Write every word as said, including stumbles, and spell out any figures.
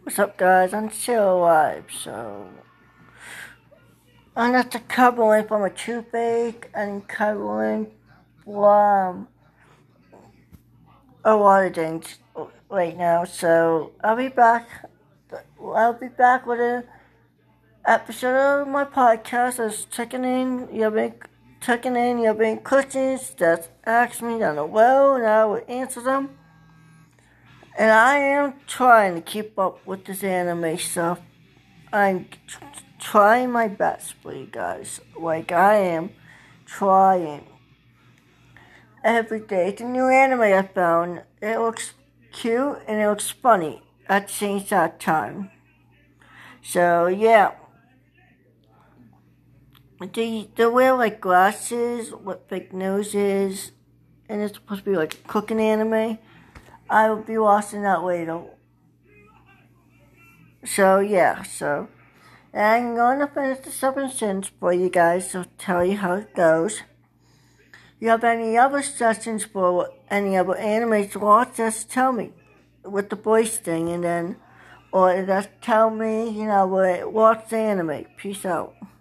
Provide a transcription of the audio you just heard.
What's up, guys? I'm still alive, so I'm not recovering from a toothache and recovering from a lot of things right now. So I'll be back. I'll be back with an episode of my podcast. I was checking in. You've been checking in. You've been questions that asked me down the road, and I will answer them. And I am trying to keep up with this anime stuff. I'm t- trying my best for you guys. Like I am trying. Every day. It's a new anime I found. It looks cute and it looks funny at the same time. So, yeah. They, they wear like glasses with big noses. And it's supposed to be like a cooking anime. I will be watching that later. So, yeah, so. I'm going to finish the seven sins for you guys to tell you how it goes. If you have any other suggestions for any other animes to watch, just tell me with the voice thing, and then, or just tell me, you know, watch the anime. Peace out.